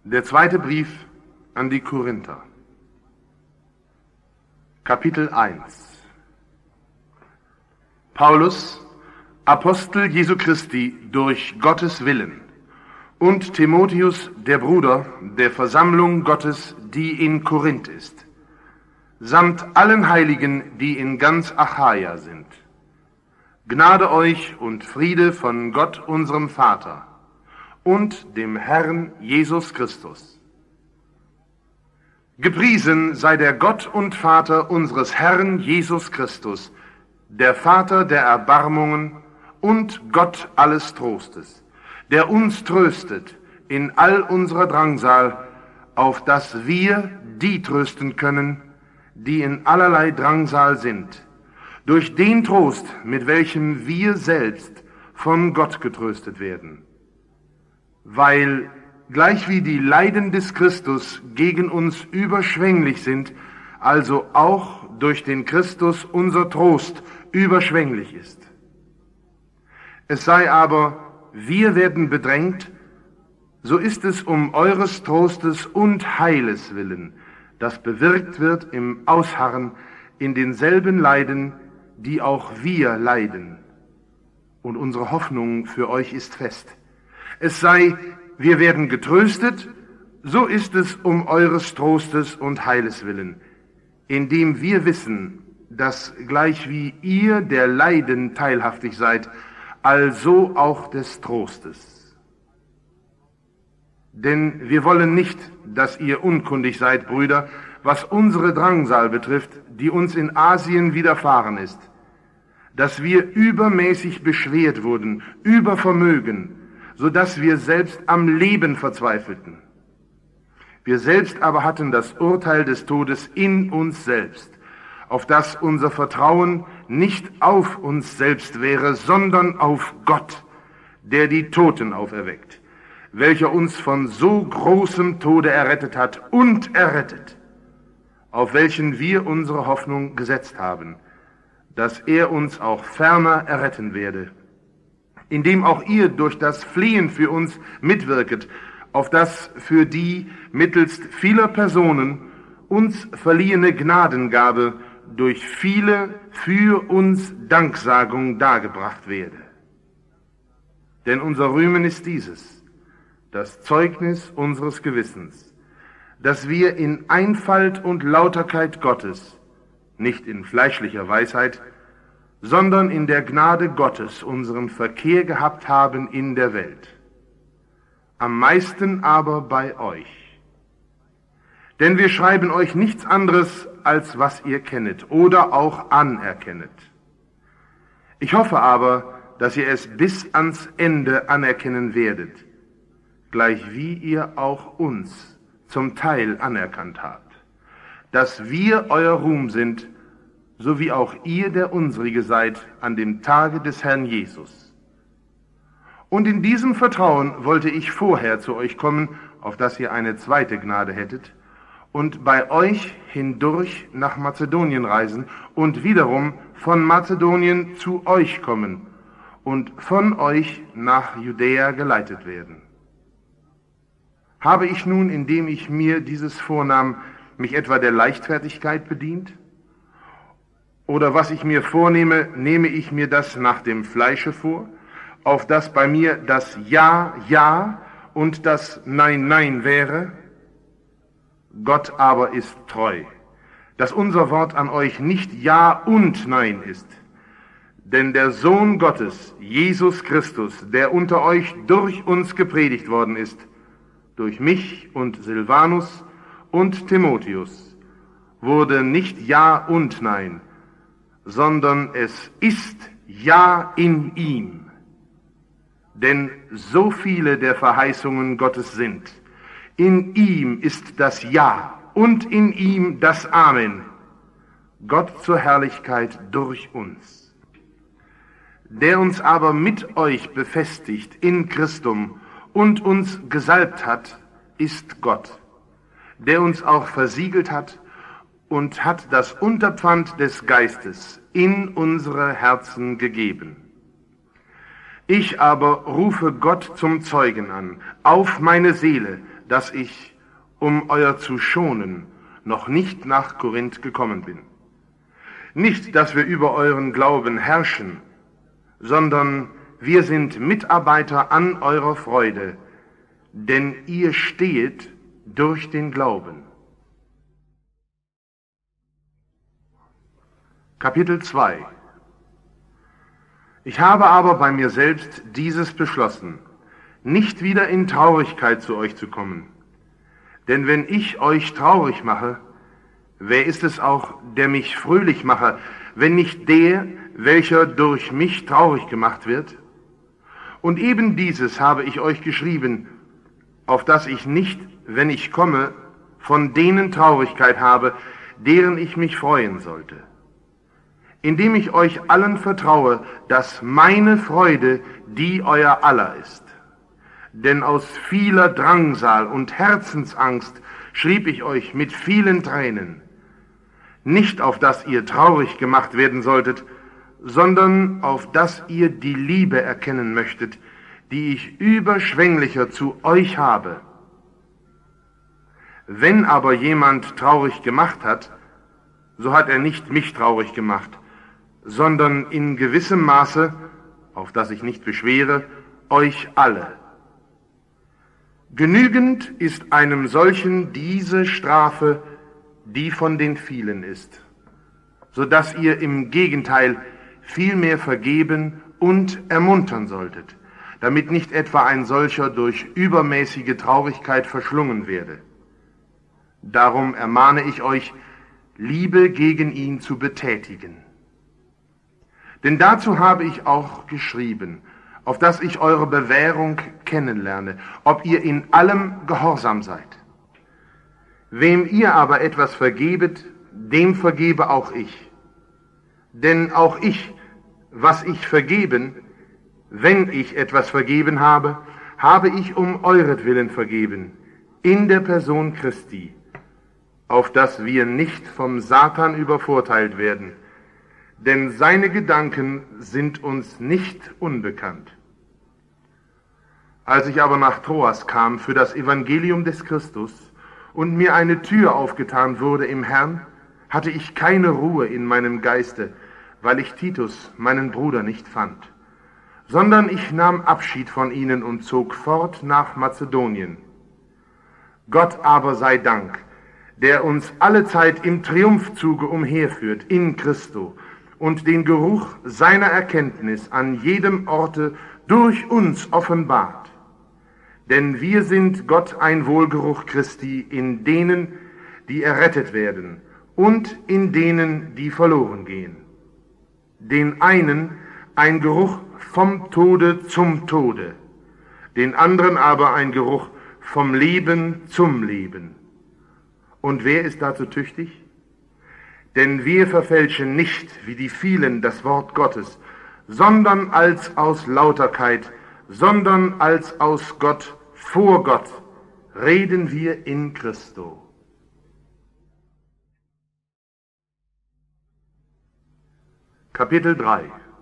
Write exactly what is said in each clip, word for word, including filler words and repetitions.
Der zweite Brief an die Korinther, Kapitel eins. Paulus, Apostel Jesu Christi durch Gottes Willen, und Timotheus, der Bruder der Versammlung Gottes, die in Korinth ist, samt allen Heiligen, die in ganz Achaia sind. Gnade euch und Friede von Gott unserem Vater und dem Herrn Jesus Christus. Gepriesen sei der Gott und Vater unseres Herrn Jesus Christus, der Vater der Erbarmungen und Gott alles Trostes, der uns tröstet in all unserer Drangsal, auf dass wir die trösten können, die in allerlei Drangsal sind, durch den Trost, mit welchem wir selbst von Gott getröstet werden. Weil gleich wie die Leiden des Christus gegen uns überschwänglich sind, also auch durch den Christus unser Trost überschwänglich ist. Es sei aber, wir werden bedrängt, so ist es um eures Trostes und Heiles willen, das bewirkt wird im Ausharren in denselben Leiden, die auch wir leiden. Und unsere Hoffnung für euch ist fest. Es sei, wir werden getröstet, so ist es um eures Trostes und Heiles willen, indem wir wissen, dass gleich wie ihr der Leiden teilhaftig seid, also auch des Trostes. Denn wir wollen nicht, dass ihr unkundig seid, Brüder, was unsere Drangsal betrifft, die uns in Asien widerfahren ist, dass wir übermäßig beschwert wurden, über Vermögen, so dass wir selbst am Leben verzweifelten. Wir selbst aber hatten das Urteil des Todes in uns selbst, auf dass unser Vertrauen nicht auf uns selbst wäre, sondern auf Gott, der die Toten auferweckt, welcher uns von so großem Tode errettet hat und errettet, auf welchen wir unsere Hoffnung gesetzt haben, dass er uns auch ferner erretten werde, indem auch ihr durch das Flehen für uns mitwirket, auf das für die mittelst vieler Personen uns verliehene Gnadengabe durch viele für uns Danksagung dargebracht werde. Denn unser Rühmen ist dieses, das Zeugnis unseres Gewissens, dass wir in Einfalt und Lauterkeit Gottes, nicht in fleischlicher Weisheit, sondern in der Gnade Gottes unseren Verkehr gehabt haben in der Welt. Am meisten aber bei euch. Denn wir schreiben euch nichts anderes, als was ihr kennet oder auch anerkennet. Ich hoffe aber, dass ihr es bis ans Ende anerkennen werdet, gleich wie ihr auch uns zum Teil anerkannt habt, dass wir euer Ruhm sind, so wie auch ihr der unsrige seid an dem Tage des Herrn Jesus. Und in diesem Vertrauen wollte ich vorher zu euch kommen, auf dass ihr eine zweite Gnade hättet, und bei euch hindurch nach Mazedonien reisen und wiederum von Mazedonien zu euch kommen und von euch nach Judäa geleitet werden. Habe ich nun, indem ich mir dieses vornahm, mich etwa der Leichtfertigkeit bedient? Oder was ich mir vornehme, nehme ich mir das nach dem Fleische vor, auf das bei mir das Ja, Ja und das Nein, Nein wäre? Gott aber ist treu, dass unser Wort an euch nicht Ja und Nein ist. Denn der Sohn Gottes, Jesus Christus, der unter euch durch uns gepredigt worden ist, durch mich und Silvanus und Timotheus, wurde nicht Ja und Nein, sondern es ist Ja in ihm. Denn so viele der Verheißungen Gottes sind, in ihm ist das Ja und in ihm das Amen, Gott zur Herrlichkeit durch uns. Der uns aber mit euch befestigt in Christum und uns gesalbt hat, ist Gott, der uns auch versiegelt hat und hat das Unterpfand des Geistes in unsere Herzen gegeben. Ich aber rufe Gott zum Zeugen an, auf meine Seele, dass ich, um euer zu schonen, noch nicht nach Korinth gekommen bin. Nicht, dass wir über euren Glauben herrschen, sondern wir sind Mitarbeiter an eurer Freude, denn ihr stehet durch den Glauben. Kapitel zwei. Ich habe aber bei mir selbst dieses beschlossen, nicht wieder in Traurigkeit zu euch zu kommen. Denn wenn ich euch traurig mache, wer ist es auch, der mich fröhlich mache, wenn nicht der, welcher durch mich traurig gemacht wird? Und eben dieses habe ich euch geschrieben, auf dass ich nicht, wenn ich komme, von denen Traurigkeit habe, deren ich mich freuen sollte. Indem ich euch allen vertraue, dass meine Freude die euer aller ist. Denn aus vieler Drangsal und Herzensangst schrieb ich euch mit vielen Tränen, nicht auf dass ihr traurig gemacht werden solltet, sondern auf dass ihr die Liebe erkennen möchtet, die ich überschwänglicher zu euch habe. Wenn aber jemand traurig gemacht hat, so hat er nicht mich traurig gemacht, sondern in gewissem Maße, auf das ich nicht beschwere, euch alle. Genügend ist einem solchen diese Strafe, die von den vielen ist, so dass ihr im Gegenteil vielmehr vergeben und ermuntern solltet, damit nicht etwa ein solcher durch übermäßige Traurigkeit verschlungen werde. Darum ermahne ich euch, Liebe gegen ihn zu betätigen. Denn dazu habe ich auch geschrieben, auf dass ich eure Bewährung kennenlerne, ob ihr in allem gehorsam seid. Wem ihr aber etwas vergebet, dem vergebe auch ich. Denn auch ich, was ich vergeben, wenn ich etwas vergeben habe, habe ich um euretwillen vergeben, in der Person Christi, auf dass wir nicht vom Satan übervorteilt werden, denn seine Gedanken sind uns nicht unbekannt. Als ich aber nach Troas kam für das Evangelium des Christus und mir eine Tür aufgetan wurde im Herrn, hatte ich keine Ruhe in meinem Geiste, weil ich Titus, meinen Bruder, nicht fand, sondern ich nahm Abschied von ihnen und zog fort nach Mazedonien. Gott aber sei Dank, der uns allezeit im Triumphzuge umherführt in Christo und den Geruch seiner Erkenntnis an jedem Orte durch uns offenbart. Denn wir sind Gott ein Wohlgeruch Christi in denen, die errettet werden, und in denen, die verloren gehen. Den einen ein Geruch vom Tode zum Tode, den anderen aber ein Geruch vom Leben zum Leben. Und wer ist dazu tüchtig? Denn wir verfälschen nicht, wie die vielen, das Wort Gottes, sondern als aus Lauterkeit, sondern als aus Gott, vor Gott, reden wir in Christo. Kapitel drei.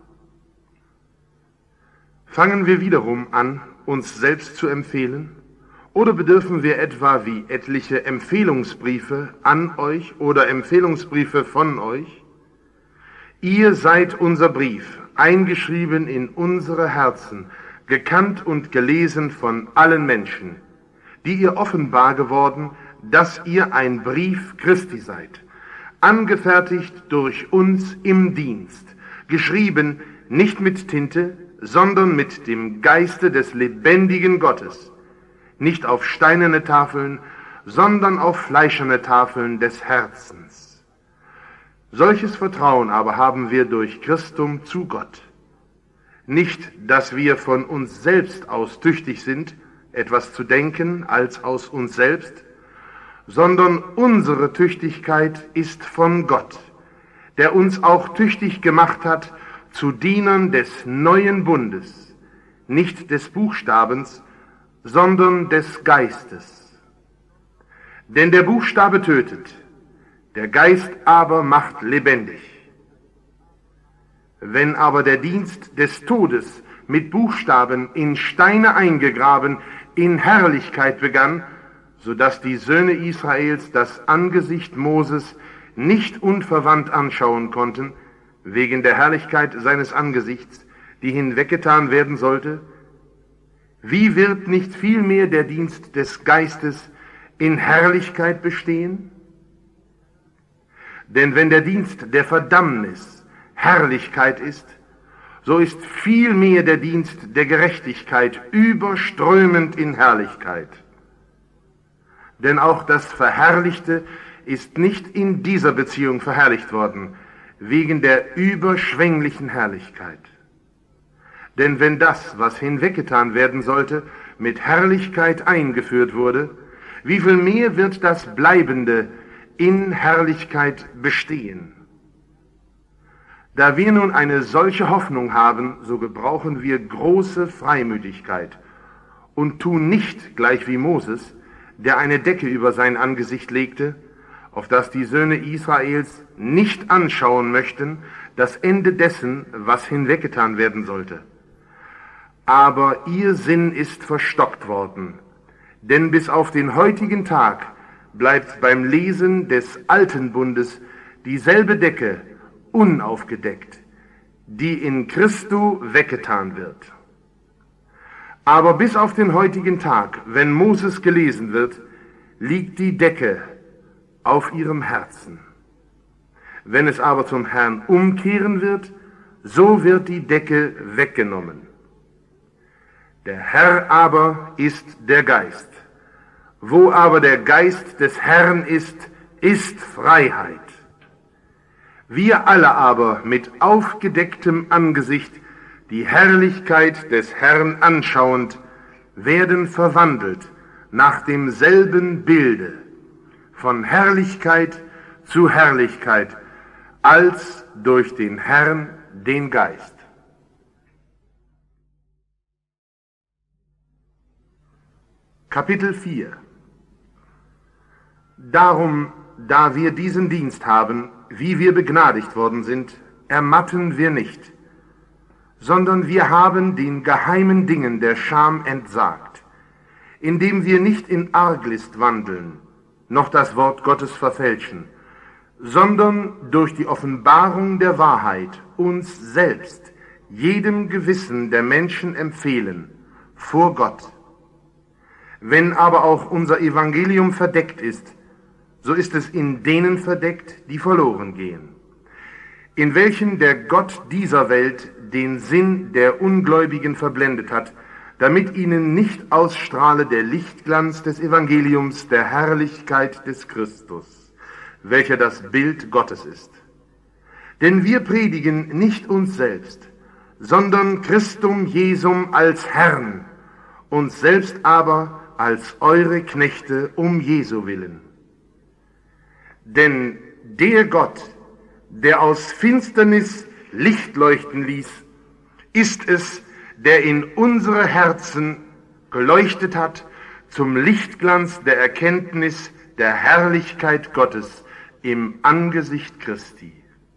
Fangen wir wiederum an, uns selbst zu empfehlen? Oder bedürfen wir etwa wie etliche Empfehlungsbriefe an euch oder Empfehlungsbriefe von euch? Ihr seid unser Brief, eingeschrieben in unsere Herzen, gekannt und gelesen von allen Menschen, die ihr offenbar geworden, dass ihr ein Brief Christi seid, angefertigt durch uns im Dienst, geschrieben nicht mit Tinte, sondern mit dem Geiste des lebendigen Gottes, nicht auf steinerne Tafeln, sondern auf fleischerne Tafeln des Herzens. Solches Vertrauen aber haben wir durch Christum zu Gott. Nicht, dass wir von uns selbst aus tüchtig sind, etwas zu denken als aus uns selbst, sondern unsere Tüchtigkeit ist von Gott, der uns auch tüchtig gemacht hat zu Dienern des neuen Bundes, nicht des Buchstabens, sondern des Geistes. Denn der Buchstabe tötet, der Geist aber macht lebendig. Wenn aber der Dienst des Todes mit Buchstaben in Steine eingegraben in Herrlichkeit begann, so dass die Söhne Israels das Angesicht Moses nicht unverwandt anschauen konnten, wegen der Herrlichkeit seines Angesichts, die hinweggetan werden sollte? Wie wird nicht vielmehr der Dienst des Geistes in Herrlichkeit bestehen? Denn wenn der Dienst der Verdammnis Herrlichkeit ist, so ist vielmehr der Dienst der Gerechtigkeit überströmend in Herrlichkeit. Denn auch das Verherrlichte ist nicht in dieser Beziehung verherrlicht worden, wegen der überschwänglichen Herrlichkeit. Denn wenn das, was hinweggetan werden sollte, mit Herrlichkeit eingeführt wurde, wie viel mehr wird das Bleibende in Herrlichkeit bestehen? Da wir nun eine solche Hoffnung haben, so gebrauchen wir große Freimütigkeit und tun nicht gleich wie Moses, der eine Decke über sein Angesicht legte, auf das die Söhne Israels nicht anschauen möchten, das Ende dessen, was hinweggetan werden sollte. Aber ihr Sinn ist verstockt worden, denn bis auf den heutigen Tag bleibt beim Lesen des alten Bundes dieselbe Decke unaufgedeckt, die in Christo weggetan wird. Aber bis auf den heutigen Tag, wenn Moses gelesen wird, liegt die Decke auf ihrem Herzen. Wenn es aber zum Herrn umkehren wird, so wird die Decke weggenommen. Der Herr aber ist der Geist. Wo aber der Geist des Herrn ist, ist Freiheit. Wir alle aber mit aufgedecktem Angesicht die Herrlichkeit des Herrn anschauend, werden verwandelt nach demselben Bilde, von Herrlichkeit zu Herrlichkeit, als durch den Herrn, den Geist. Kapitel vier. Darum, da wir diesen Dienst haben, wie wir begnadigt worden sind, ermatten wir nicht, sondern wir haben den geheimen Dingen der Scham entsagt, indem wir nicht in Arglist wandeln, noch das Wort Gottes verfälschen, sondern durch die Offenbarung der Wahrheit uns selbst, jedem Gewissen der Menschen empfehlen, vor Gott. Wenn aber auch unser Evangelium verdeckt ist, so ist es in denen verdeckt, die verloren gehen, in welchen der Gott dieser Welt den Sinn der Ungläubigen verblendet hat, damit ihnen nicht ausstrahle der Lichtglanz des Evangeliums der Herrlichkeit des Christus, welcher das Bild Gottes ist. Denn wir predigen nicht uns selbst, sondern Christum Jesum als Herrn, uns selbst aber als eure Knechte um Jesu willen. Denn der Gott, der aus Finsternis Licht leuchten ließ, ist es, der in unsere Herzen geleuchtet hat zum Lichtglanz der Erkenntnis der Herrlichkeit Gottes im Angesicht Christi.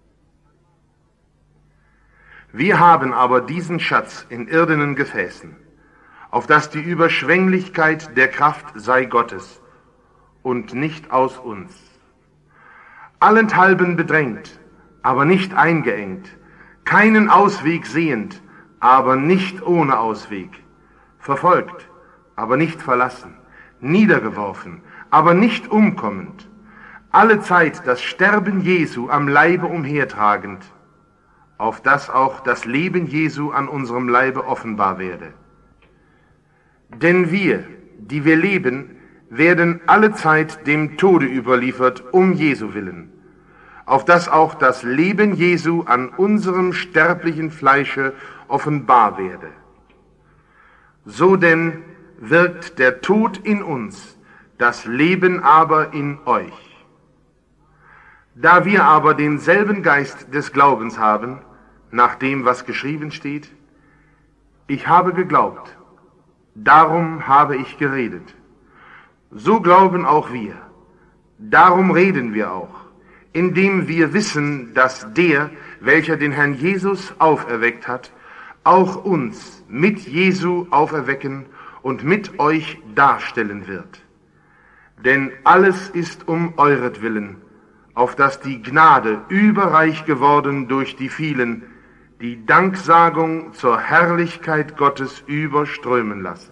Wir haben aber diesen Schatz in irdenen Gefäßen, auf dass die Überschwänglichkeit der Kraft sei Gottes und nicht aus uns. Allenthalben bedrängt, aber nicht eingeengt, keinen Ausweg sehend, aber nicht ohne Ausweg, verfolgt, aber nicht verlassen, niedergeworfen, aber nicht umkommend, alle Zeit das Sterben Jesu am Leibe umhertragend, auf dass auch das Leben Jesu an unserem Leibe offenbar werde. Denn wir, die wir leben, werden alle Zeit dem Tode überliefert, um Jesu willen, auf dass auch das Leben Jesu an unserem sterblichen Fleische offenbar werde. So denn wirkt der Tod in uns, das Leben aber in euch. Da wir aber denselben Geist des Glaubens haben, nach dem, was geschrieben steht, ich habe geglaubt, darum habe ich geredet. So glauben auch wir, darum reden wir auch, indem wir wissen, dass der, welcher den Herrn Jesus auferweckt hat, auch uns mit Jesu auferwecken und mit euch darstellen wird. Denn alles ist um euretwillen, auf dass die Gnade überreich geworden durch die vielen, die Danksagung zur Herrlichkeit Gottes überströmen lasse.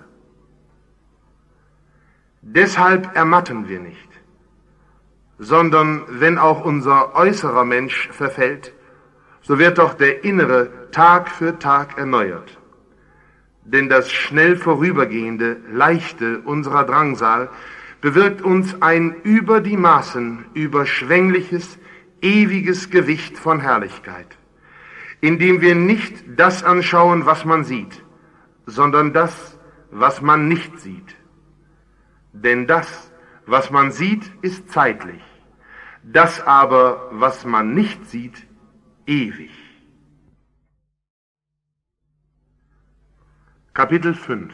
Deshalb ermatten wir nicht, sondern wenn auch unser äußerer Mensch verfällt, so wird doch der innere Tag für Tag erneuert. Denn das schnell vorübergehende, leichte unserer Drangsal bewirkt uns ein über die Maßen überschwängliches, ewiges Gewicht von Herrlichkeit, indem wir nicht das anschauen, was man sieht, sondern das, was man nicht sieht. Denn das, was man sieht, ist zeitlich, das aber, was man nicht sieht, ewig. Kapitel fünf.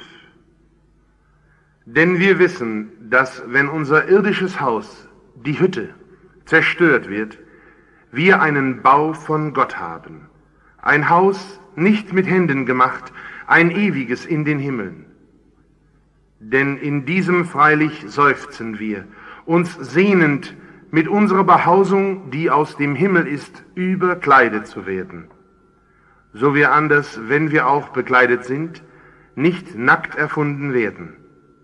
Denn wir wissen, dass wenn unser irdisches Haus, die Hütte, zerstört wird, wir einen Bau von Gott haben, ein Haus nicht mit Händen gemacht, ein ewiges in den Himmeln. Denn in diesem freilich seufzen wir, uns sehnend, mit unserer Behausung, die aus dem Himmel ist, überkleidet zu werden. So wir anders, wenn wir auch bekleidet sind, nicht nackt erfunden werden.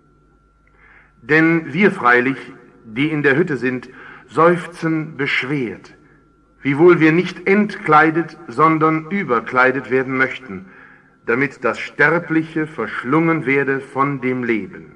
Denn wir freilich, die in der Hütte sind, seufzen beschwert, wiewohl wir nicht entkleidet, sondern überkleidet werden möchten, damit das Sterbliche verschlungen werde von dem Leben.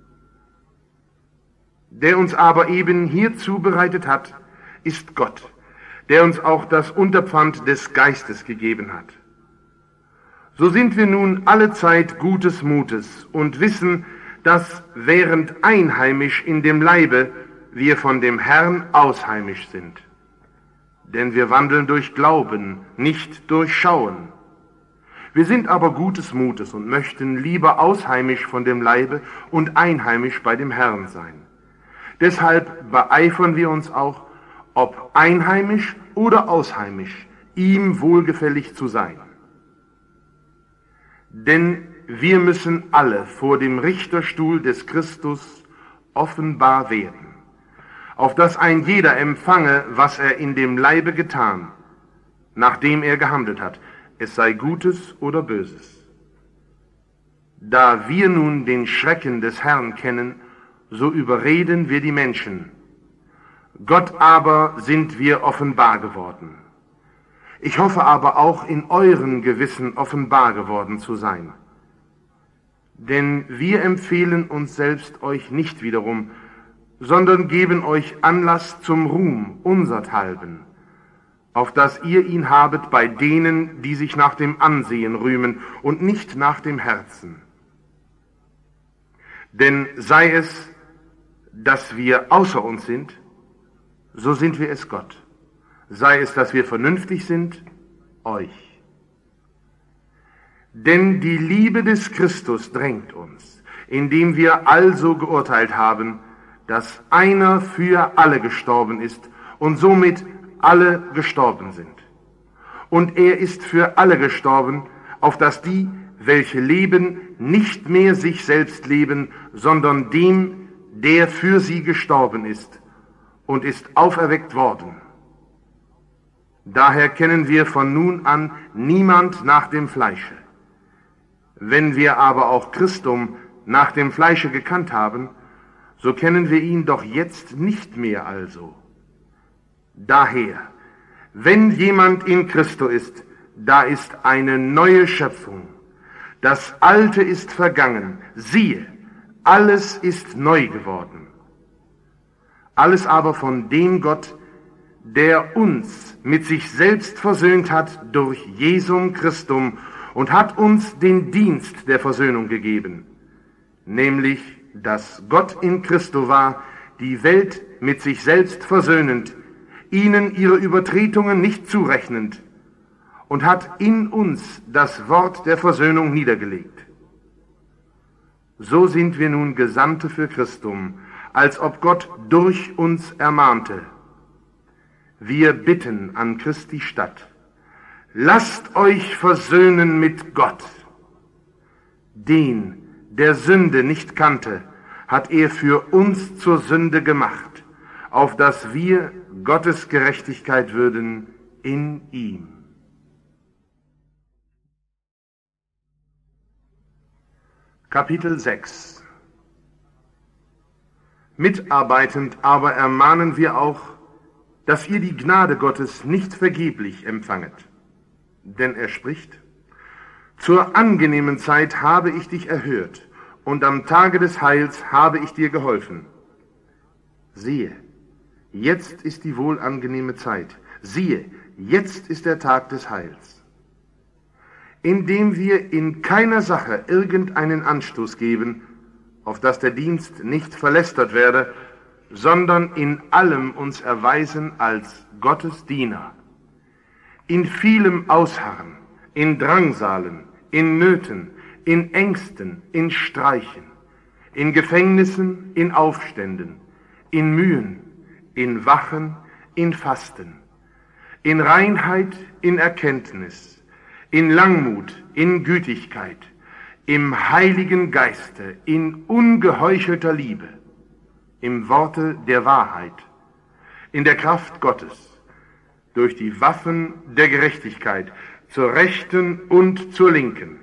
Der uns aber eben hierzu bereitet hat, ist Gott, der uns auch das Unterpfand des Geistes gegeben hat. So sind wir nun allezeit gutes Mutes und wissen, dass während einheimisch in dem Leibe wir von dem Herrn ausheimisch sind. Denn wir wandeln durch Glauben, nicht durch Schauen. Wir sind aber gutes Mutes und möchten lieber ausheimisch von dem Leibe und einheimisch bei dem Herrn sein. Deshalb beeifern wir uns auch, ob einheimisch oder ausheimisch, ihm wohlgefällig zu sein. Denn wir müssen alle vor dem Richterstuhl des Christus offenbar werden, auf dass ein jeder empfange, was er in dem Leibe getan, nachdem er gehandelt hat, es sei Gutes oder Böses. Da wir nun den Schrecken des Herrn kennen, so überreden wir die Menschen. Gott aber sind wir offenbar geworden. Ich hoffe aber auch in euren Gewissen offenbar geworden zu sein. Denn wir empfehlen uns selbst euch nicht wiederum, sondern geben euch Anlass zum Ruhm unserthalben, auf dass ihr ihn habet bei denen, die sich nach dem Ansehen rühmen und nicht nach dem Herzen. Denn sei es, dass wir außer uns sind, so sind wir es Gott. Sei es, dass wir vernünftig sind, euch. Denn die Liebe des Christus drängt uns, indem wir also geurteilt haben, dass einer für alle gestorben ist und somit alle gestorben sind. Und er ist für alle gestorben, auf dass die, welche leben, nicht mehr sich selbst leben, sondern dem, der für sie gestorben ist und ist auferweckt worden. Daher kennen wir von nun an niemand nach dem Fleische. Wenn wir aber auch Christum nach dem Fleische gekannt haben, so kennen wir ihn doch jetzt nicht mehr also. Daher, wenn jemand in Christo ist, da ist eine neue Schöpfung. Das Alte ist vergangen, siehe, alles ist neu geworden. Alles aber von dem Gott, der uns mit sich selbst versöhnt hat durch Jesum Christum und hat uns den Dienst der Versöhnung gegeben, nämlich, dass Gott in Christo war, die Welt mit sich selbst versöhnend, ihnen ihre Übertretungen nicht zurechnend, und hat in uns das Wort der Versöhnung niedergelegt. So sind wir nun Gesandte für Christum, als ob Gott durch uns ermahnte. Wir bitten an Christi statt, lasst euch versöhnen mit Gott. Den, der Sünde nicht kannte, hat er für uns zur Sünde gemacht, auf dass wir Gottes Gerechtigkeit würden in ihm. Kapitel sechs. Mitarbeitend aber ermahnen wir auch, dass ihr die Gnade Gottes nicht vergeblich empfanget. Denn er spricht: Zur angenehmen Zeit habe ich dich erhört, und am Tage des Heils habe ich dir geholfen. Siehe, jetzt ist die wohlangenehme Zeit. Siehe, jetzt ist der Tag des Heils. Indem wir in keiner Sache irgendeinen Anstoß geben, auf dass der Dienst nicht verlästert werde, sondern in allem uns erweisen als Gottes Diener. In vielem ausharren, in Drangsalen, in Nöten, in Ängsten, in Streichen, in Gefängnissen, in Aufständen, in Mühen, in Wachen, in Fasten, in Reinheit, in Erkenntnis, in Langmut, in Gütigkeit, im Heiligen Geiste, in ungeheuchelter Liebe, im Worte der Wahrheit, in der Kraft Gottes, durch die Waffen der Gerechtigkeit, zur Rechten und zur Linken,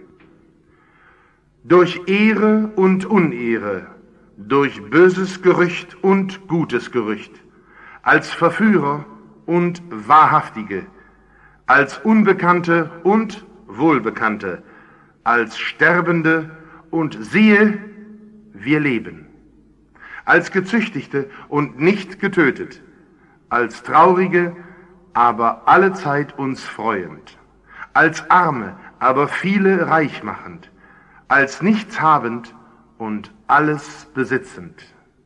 durch Ehre und Unehre, durch böses Gerücht und gutes Gerücht, als Verführer und Wahrhaftige, als Unbekannte und Wohlbekannte, als Sterbende und siehe, wir leben, als Gezüchtigte und nicht getötet, als Traurige, aber allezeit uns freuend, als Arme, aber viele reich machend, als nichts habend und alles besitzend.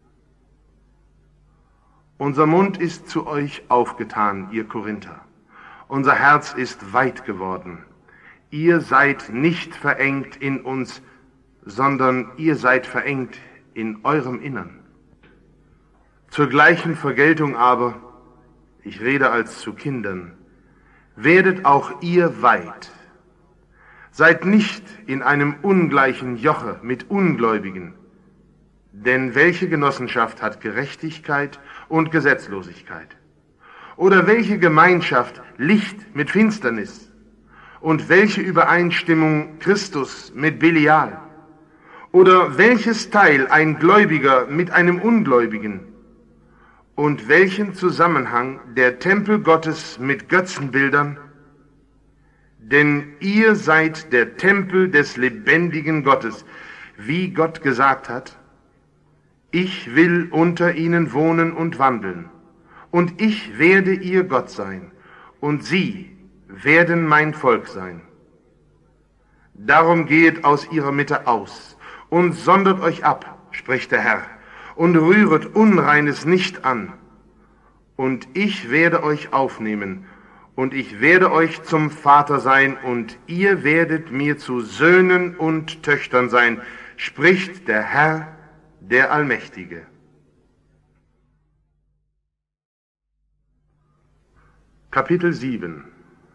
Unser Mund ist zu euch aufgetan, ihr Korinther. Unser Herz ist weit geworden. Ihr seid nicht verengt in uns, sondern ihr seid verengt in eurem Innern. Zur gleichen Vergeltung aber, ich rede als zu Kindern, werdet auch ihr weit. Seid nicht in einem ungleichen Joche mit Ungläubigen, denn welche Genossenschaft hat Gerechtigkeit und Gesetzlosigkeit? Oder welche Gemeinschaft Licht mit Finsternis? Und welche Übereinstimmung Christus mit Belial? Oder welches Teil ein Gläubiger mit einem Ungläubigen? Und welchen Zusammenhang der Tempel Gottes mit Götzenbildern? Denn ihr seid der Tempel des lebendigen Gottes, wie Gott gesagt hat: Ich will unter ihnen wohnen und wandeln, und ich werde ihr Gott sein, und sie werden mein Volk sein. Darum gehet aus ihrer Mitte aus und sondert euch ab, spricht der Herr, und rühret Unreines nicht an. Und ich werde euch aufnehmen, und ich werde euch zum Vater sein, und ihr werdet mir zu Söhnen und Töchtern sein, spricht der Herr, der Allmächtige. Kapitel sieben.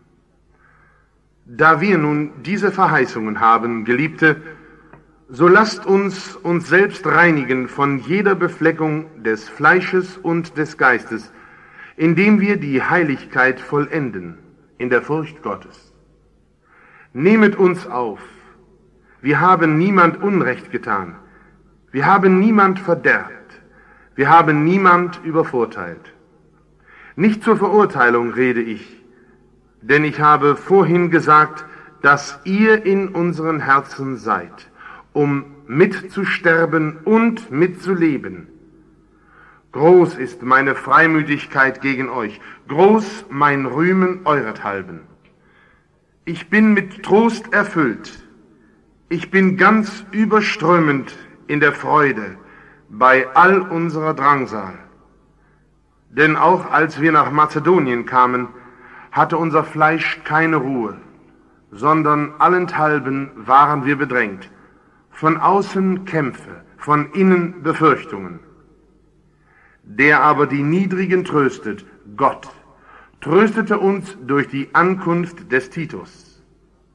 Da wir nun diese Verheißungen haben, Geliebte, so lasst uns uns selbst reinigen von jeder Befleckung des Fleisches und des Geistes, indem wir die Heiligkeit vollenden in der Furcht Gottes. Nehmet uns auf, wir haben niemand Unrecht getan, wir haben niemand verderbt, wir haben niemand übervorteilt. Nicht zur Verurteilung rede ich, denn ich habe vorhin gesagt, dass ihr in unseren Herzen seid, um mitzusterben und mitzuleben. Groß ist meine Freimütigkeit gegen euch, groß mein Rühmen eurethalben. Ich bin mit Trost erfüllt, ich bin ganz überströmend in der Freude bei all unserer Drangsal. Denn auch als wir nach Mazedonien kamen, hatte unser Fleisch keine Ruhe, sondern allenthalben waren wir bedrängt, von außen Kämpfe, von innen Befürchtungen. Der aber die Niedrigen tröstet, Gott, tröstete uns durch die Ankunft des Titus.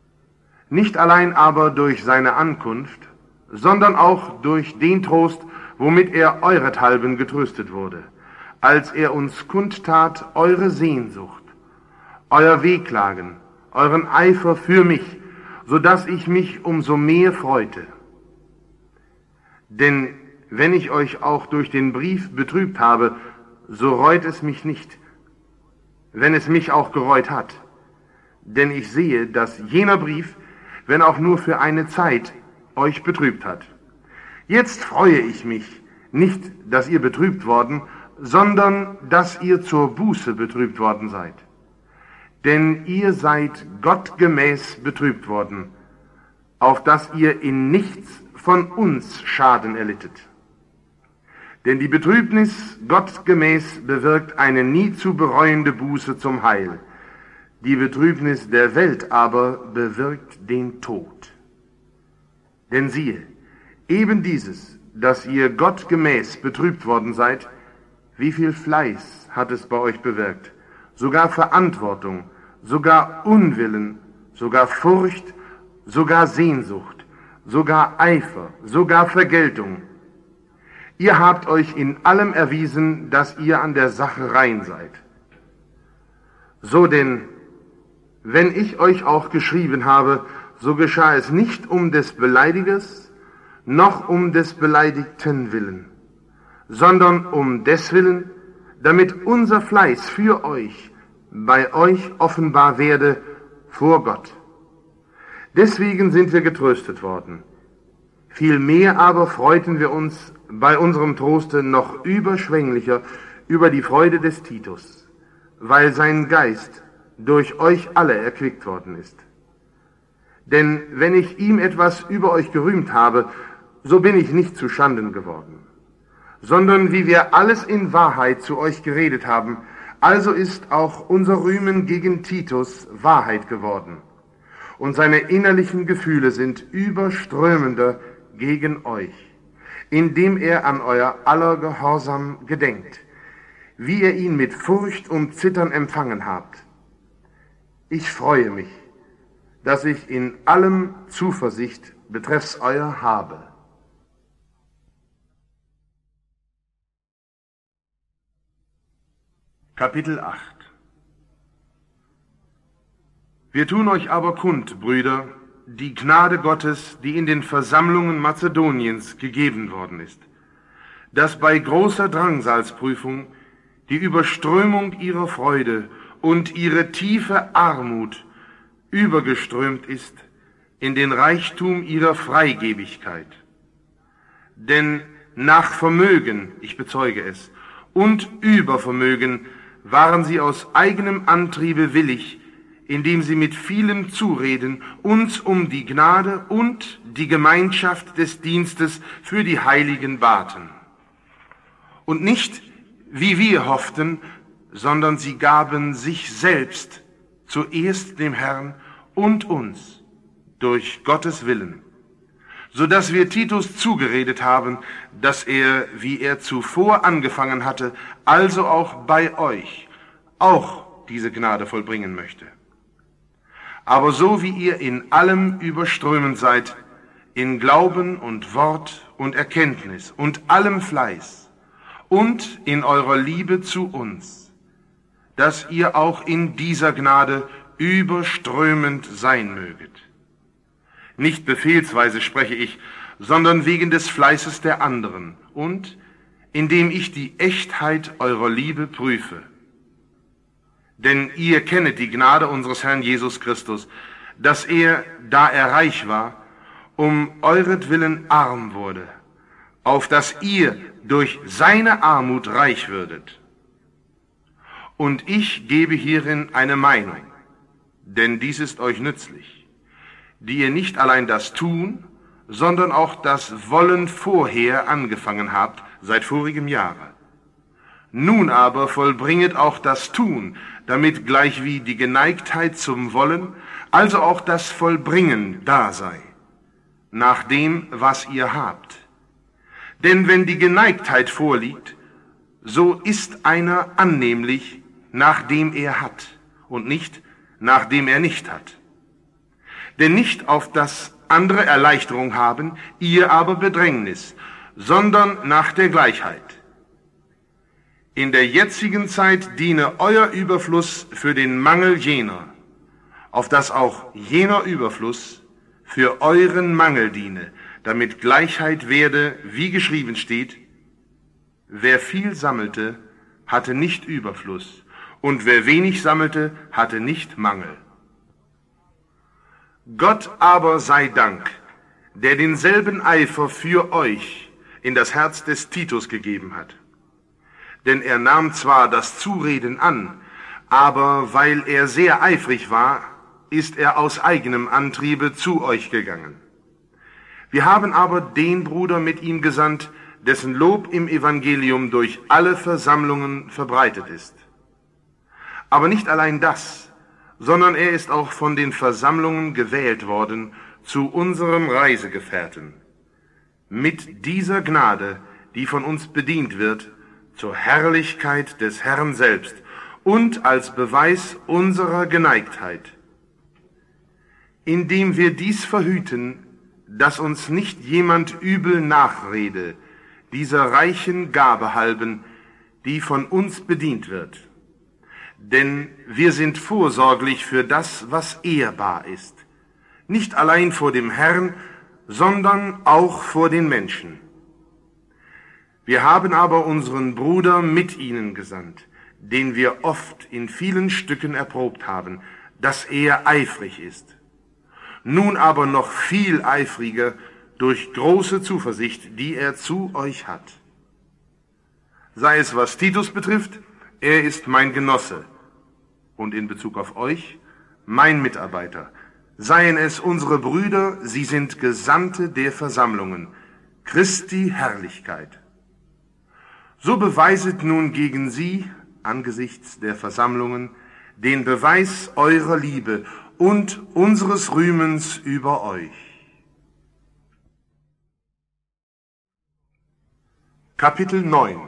Nicht allein aber durch seine Ankunft, sondern auch durch den Trost, womit er eurethalben getröstet wurde, als er uns kundtat eure Sehnsucht, euer Wehklagen, euren Eifer für mich, so dass ich mich umso mehr freute. Denn wenn ich euch auch durch den Brief betrübt habe, so reut es mich nicht, wenn es mich auch gereut hat. Denn ich sehe, dass jener Brief, wenn auch nur für eine Zeit, euch betrübt hat. Jetzt freue ich mich, nicht, dass ihr betrübt worden, sondern dass ihr zur Buße betrübt worden seid. Denn ihr seid gottgemäß betrübt worden, auf dass ihr in nichts von uns Schaden erlittet. Denn die Betrübnis gottgemäß bewirkt eine nie zu bereuende Buße zum Heil. Die Betrübnis der Welt aber bewirkt den Tod. Denn siehe, eben dieses, dass ihr gottgemäß betrübt worden seid, wie viel Fleiß hat es bei euch bewirkt, sogar Verantwortung, sogar Unwillen, sogar Furcht, sogar Sehnsucht, sogar Eifer, sogar Vergeltung. Ihr habt euch in allem erwiesen, dass ihr an der Sache rein seid. So denn, wenn ich euch auch geschrieben habe, so geschah es nicht um des Beleidigers, noch um des Beleidigten willen, sondern um des Willen, damit unser Fleiß für euch bei euch offenbar werde vor Gott. Deswegen sind wir getröstet worden. Vielmehr aber freuten wir uns bei unserem Troste noch überschwänglicher über die Freude des Titus, weil sein Geist durch euch alle erquickt worden ist. Denn wenn ich ihm etwas über euch gerühmt habe, so bin ich nicht zu Schanden geworden, sondern wie wir alles in Wahrheit zu euch geredet haben, also ist auch unser Rühmen gegen Titus Wahrheit geworden, und seine innerlichen Gefühle sind überströmender gegen euch, indem er an euer aller Gehorsam gedenkt, wie ihr ihn mit Furcht und Zittern empfangen habt. Ich freue mich, dass ich in allem Zuversicht betreffs euer habe. Kapitel acht. Wir tun euch aber kund, Brüder, die Gnade Gottes, die in den Versammlungen Mazedoniens gegeben worden ist, dass bei großer Drangsalsprüfung die Überströmung ihrer Freude und ihre tiefe Armut übergeströmt ist in den Reichtum ihrer Freigebigkeit. Denn nach Vermögen, ich bezeuge es, und Übervermögen waren sie aus eigenem Antriebe willig, indem sie mit vielem Zureden uns um die Gnade und die Gemeinschaft des Dienstes für die Heiligen baten. Und nicht, wie wir hofften, sondern sie gaben sich selbst zuerst dem Herrn und uns durch Gottes Willen, so dass wir Titus zugeredet haben, dass er, wie er zuvor angefangen hatte, also auch bei euch auch diese Gnade vollbringen möchte. Aber so wie ihr in allem überströmend seid, in Glauben und Wort und Erkenntnis und allem Fleiß und in eurer Liebe zu uns, dass ihr auch in dieser Gnade überströmend sein möget. Nicht befehlsweise spreche ich, sondern wegen des Fleißes der anderen und indem ich die Echtheit eurer Liebe prüfe. Denn ihr kennet die Gnade unseres Herrn Jesus Christus, dass er, da er reich war, um euretwillen arm wurde, auf dass ihr durch seine Armut reich würdet. Und ich gebe hierin eine Meinung, denn dies ist euch nützlich, die ihr nicht allein das Tun, sondern auch das Wollen vorher angefangen habt, seit vorigem Jahre. Nun aber vollbringet auch das Tun, damit gleichwie die Geneigtheit zum Wollen, also auch das Vollbringen da sei, nach dem, was ihr habt. Denn wenn die Geneigtheit vorliegt, so ist einer annehmlich, nachdem er hat, und nicht, nachdem er nicht hat. Denn nicht auf das andere Erleichterung haben, ihr aber Bedrängnis, sondern nach der Gleichheit. In der jetzigen Zeit diene euer Überfluss für den Mangel jener, auf dass auch jener Überfluss für euren Mangel diene, damit Gleichheit werde, wie geschrieben steht, wer viel sammelte, hatte nicht Überfluss, und wer wenig sammelte, hatte nicht Mangel. Gott aber sei Dank, der denselben Eifer für euch in das Herz des Titus gegeben hat. Denn er nahm zwar das Zureden an, aber weil er sehr eifrig war, ist er aus eigenem Antriebe zu euch gegangen. Wir haben aber den Bruder mit ihm gesandt, dessen Lob im Evangelium durch alle Versammlungen verbreitet ist. Aber nicht allein das, sondern er ist auch von den Versammlungen gewählt worden zu unserem Reisegefährten. Mit dieser Gnade, die von uns bedient wird, zur Herrlichkeit des Herrn selbst und als Beweis unserer Geneigtheit. Indem wir dies verhüten, dass uns nicht jemand übel nachrede, dieser reichen Gabe halben, die von uns bedient wird. Denn wir sind vorsorglich für das, was ehrbar ist, nicht allein vor dem Herrn, sondern auch vor den Menschen. Wir haben aber unseren Bruder mit ihnen gesandt, den wir oft in vielen Stücken erprobt haben, dass er eifrig ist. Nun aber noch viel eifriger durch große Zuversicht, die er zu euch hat. Sei es, was Titus betrifft, er ist mein Genosse, und in Bezug auf euch, mein Mitarbeiter. Seien es unsere Brüder, sie sind Gesandte der Versammlungen, Christi Herrlichkeit. So beweiset nun gegen sie, angesichts der Versammlungen, den Beweis eurer Liebe und unseres Rühmens über euch. Kapitel neun.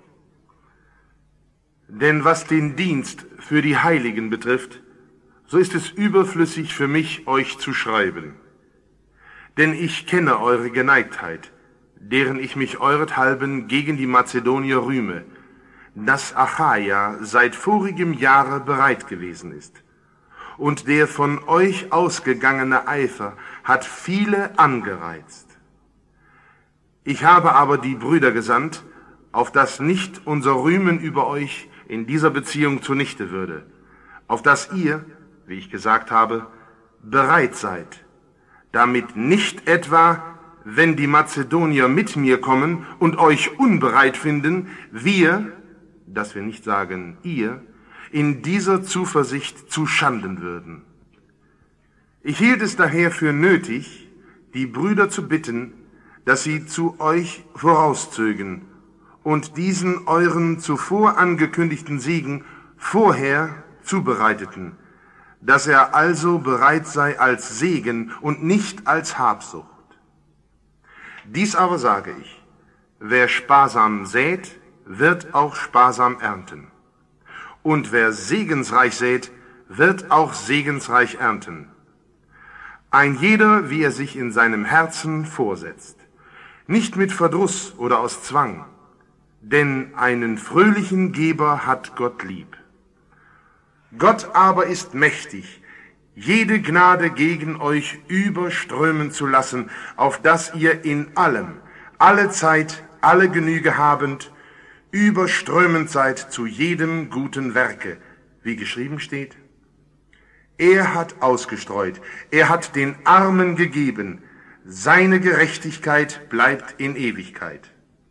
Denn was den Dienst für die Heiligen betrifft, so ist es überflüssig für mich, euch zu schreiben. Denn ich kenne eure Geneigtheit, deren ich mich eurethalben gegen die Mazedonier rühme, dass Achaia seit vorigem Jahre bereit gewesen ist. Und der von euch ausgegangene Eifer hat viele angereizt. Ich habe aber die Brüder gesandt, auf dass nicht unser Rühmen über euch in dieser Beziehung zunichte würde, auf dass ihr, wie ich gesagt habe, bereit seid, damit nicht etwa, wenn die Mazedonier mit mir kommen und euch unbereit finden, wir, dass wir nicht sagen ihr, in dieser Zuversicht zu schanden würden. Ich hielt es daher für nötig, die Brüder zu bitten, dass sie zu euch vorauszögen und diesen euren zuvor angekündigten Segen vorher zubereiteten, dass er also bereit sei als Segen und nicht als Habsucht. Dies aber sage ich, wer sparsam sät, wird auch sparsam ernten. Und wer segensreich sät, wird auch segensreich ernten. Ein jeder, wie er sich in seinem Herzen vorsetzt, nicht mit Verdruss oder aus Zwang, denn einen fröhlichen Geber hat Gott lieb. Gott aber ist mächtig, jede Gnade gegen euch überströmen zu lassen, auf dass ihr in allem, alle Zeit, alle Genüge habend, überströmend seid zu jedem guten Werke, wie geschrieben steht. Er hat ausgestreut, er hat den Armen gegeben, seine Gerechtigkeit bleibt in Ewigkeit.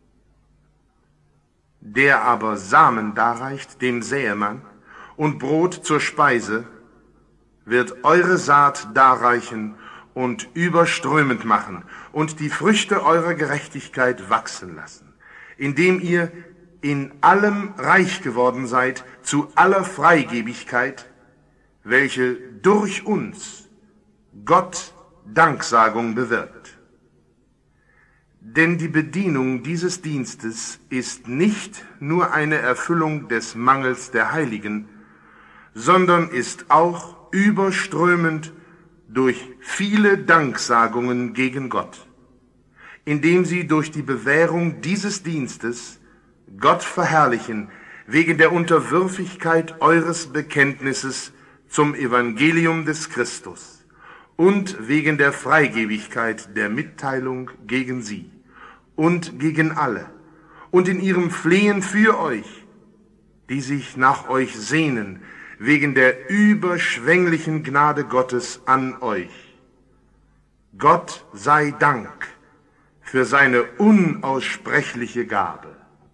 Der aber Samen darreicht dem Säemann und Brot zur Speise, wird eure Saat darreichen und überströmend machen und die Früchte eurer Gerechtigkeit wachsen lassen, indem ihr in allem reich geworden seid zu aller Freigebigkeit, welche durch uns Gott Danksagung bewirkt. Denn die Bedienung dieses Dienstes ist nicht nur eine Erfüllung des Mangels der Heiligen, sondern ist auch überströmend durch viele Danksagungen gegen Gott. indem sie durch die Bewährung dieses Dienstes Gott verherrlichen, wegen der Unterwürfigkeit eures Bekenntnisses zum Evangelium des Christus und wegen der Freigebigkeit der Mitteilung gegen sie und gegen alle und in ihrem Flehen für euch, die sich nach euch sehnen, wegen der überschwänglichen Gnade Gottes an euch. Gott sei Dank für seine unaussprechliche Gabe.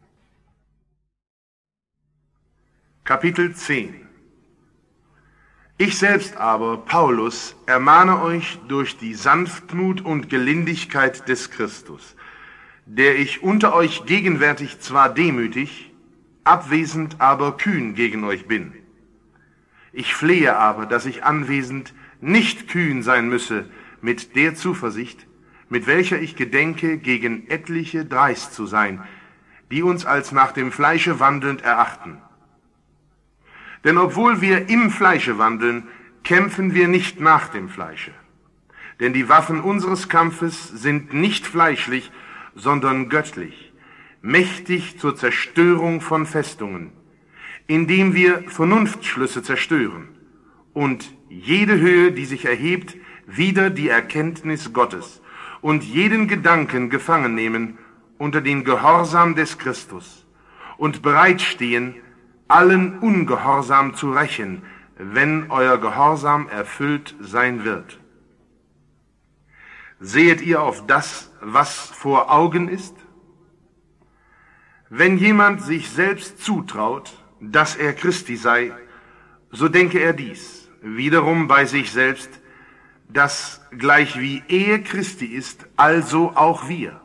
Kapitel zehn. Ich selbst aber, Paulus, ermahne euch durch die Sanftmut und Gelindigkeit des Christus, der ich unter euch gegenwärtig zwar demütig, abwesend aber kühn gegen euch bin. Ich flehe aber, dass ich anwesend nicht kühn sein müsse mit der Zuversicht, mit welcher ich gedenke, gegen etliche dreist zu sein, die uns als nach dem Fleische wandelnd erachten. Denn obwohl wir im Fleische wandeln, kämpfen wir nicht nach dem Fleische. Denn die Waffen unseres Kampfes sind nicht fleischlich, sondern göttlich, mächtig zur Zerstörung von Festungen, indem wir Vernunftschlüsse zerstören und jede Höhe, die sich erhebt, wider die Erkenntnis Gottes und jeden Gedanken gefangen nehmen unter den Gehorsam des Christus und bereitstehen, allen Ungehorsam zu rächen, wenn euer Gehorsam erfüllt sein wird. Sehet ihr auf das, was vor Augen ist? Wenn jemand sich selbst zutraut, dass er Christi sei, so denke er dies, wiederum bei sich selbst, dass gleich wie er Christi ist, also auch wir.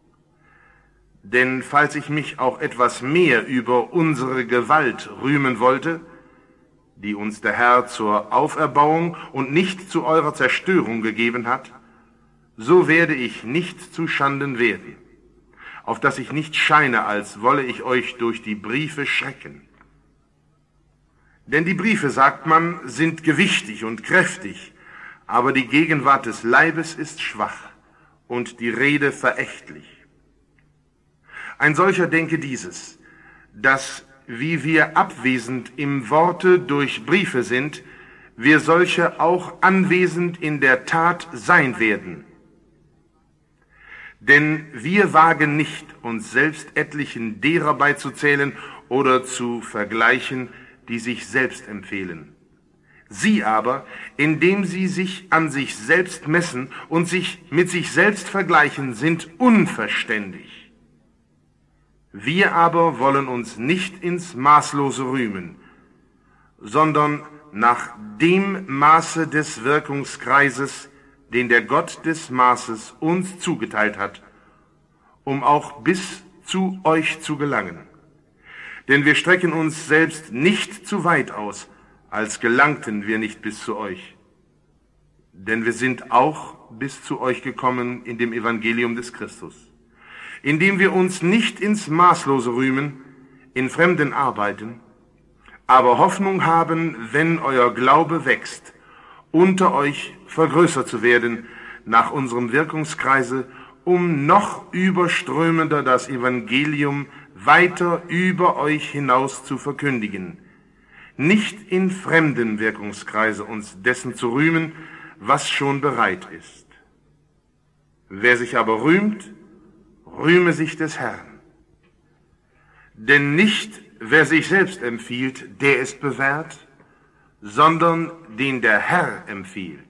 Denn falls ich mich auch etwas mehr über unsere Gewalt rühmen wollte, die uns der Herr zur Auferbauung und nicht zu eurer Zerstörung gegeben hat, so werde ich nicht zu Schanden werden, auf dass ich nicht scheine, als wolle ich euch durch die Briefe schrecken. Denn die Briefe, sagt man, sind gewichtig und kräftig, aber die Gegenwart des Leibes ist schwach und die Rede verächtlich. Ein solcher denke dieses, dass, wie wir abwesend im Worte durch Briefe sind, wir solche auch anwesend in der Tat sein werden. Denn wir wagen nicht, uns selbst etlichen derer beizuzählen oder zu vergleichen, die sich selbst empfehlen. Sie aber, indem sie sich an sich selbst messen und sich mit sich selbst vergleichen, sind unverständig. Wir aber wollen uns nicht ins Maßlose rühmen, sondern nach dem Maße des Wirkungskreises, den der Gott des Maßes uns zugeteilt hat, um auch bis zu euch zu gelangen. Denn wir strecken uns selbst nicht zu weit aus, als gelangten wir nicht bis zu euch. Denn wir sind auch bis zu euch gekommen in dem Evangelium des Christus, indem wir uns nicht ins Maßlose rühmen, in fremden Arbeiten, aber Hoffnung haben, wenn euer Glaube wächst, unter euch vergrößert zu werden nach unserem Wirkungskreise, um noch überströmender das Evangelium weiter über euch hinaus zu verkündigen, nicht in fremden Wirkungskreise uns dessen zu rühmen, was schon bereit ist. Wer sich aber rühmt, rühme sich des Herrn. Denn nicht, wer sich selbst empfiehlt, der ist bewährt, sondern den der Herr empfiehlt.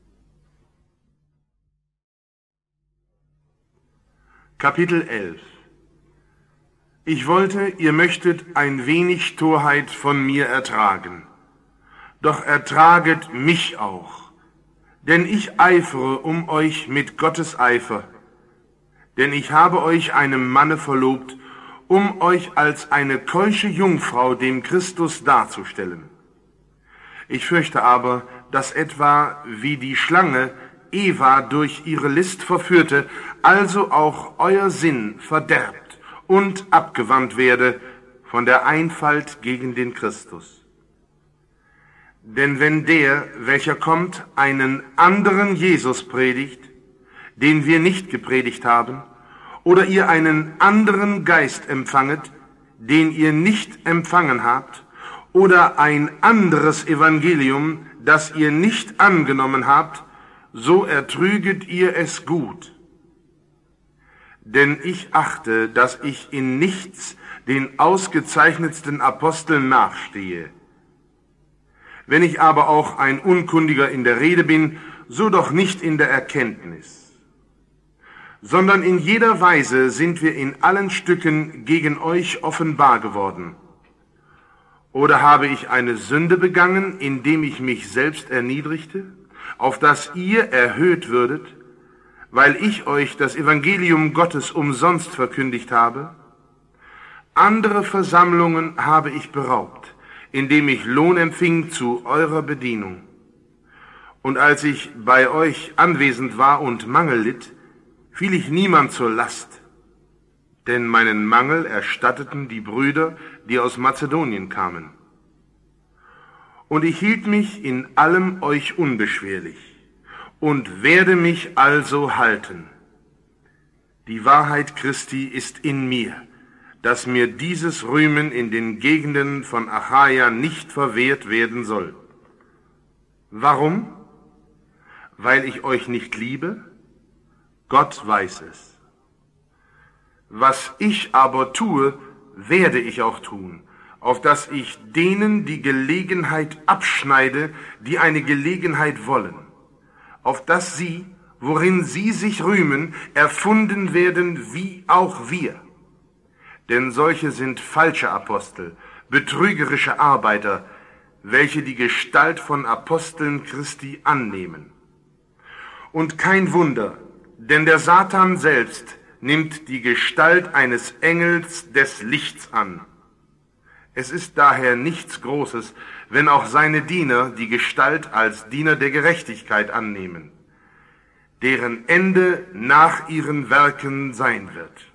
Kapitel elf. Ich wollte, ihr möchtet ein wenig Torheit von mir ertragen, doch ertraget mich auch, denn ich eifere um euch mit Gottes Eifer, denn ich habe euch einem Manne verlobt, um euch als eine keusche Jungfrau dem Christus darzustellen. Ich fürchte aber, dass etwa wie die Schlange Eva durch ihre List verführte, also auch euer Sinn verderbt und abgewandt werde von der Einfalt gegen den Christus. Denn wenn der, welcher kommt, einen anderen Jesus predigt, den wir nicht gepredigt haben, oder ihr einen anderen Geist empfanget, den ihr nicht empfangen habt, oder ein anderes Evangelium, das ihr nicht angenommen habt, so ertrüget ihr es gut. Denn ich achte, dass ich in nichts den ausgezeichnetsten Aposteln nachstehe. Wenn ich aber auch ein Unkundiger in der Rede bin, so doch nicht in der Erkenntnis, sondern in jeder Weise sind wir in allen Stücken gegen euch offenbar geworden. Oder habe ich eine Sünde begangen, indem ich mich selbst erniedrigte, auf dass ihr erhöht würdet, weil ich euch das Evangelium Gottes umsonst verkündigt habe? Andere Versammlungen habe ich beraubt, indem ich Lohn empfing zu eurer Bedienung. Und als ich bei euch anwesend war und Mangel litt, fiel ich niemand zur Last, denn meinen Mangel erstatteten die Brüder, die aus Mazedonien kamen. Und ich hielt mich in allem euch unbeschwerlich und werde mich also halten. Die Wahrheit Christi ist in mir, dass mir dieses Rühmen in den Gegenden von Achaia nicht verwehrt werden soll. Warum? Weil ich euch nicht liebe? Gott weiß es. Was ich aber tue, werde ich auch tun, auf dass ich denen die Gelegenheit abschneide, die eine Gelegenheit wollen, auf dass sie, worin sie sich rühmen, erfunden werden wie auch wir. Denn solche sind falsche Apostel, betrügerische Arbeiter, welche die Gestalt von Aposteln Christi annehmen. Und kein Wunder, denn der Satan selbst nimmt die Gestalt eines Engels des Lichts an. Es ist daher nichts Großes, wenn auch seine Diener die Gestalt als Diener der Gerechtigkeit annehmen, deren Ende nach ihren Werken sein wird.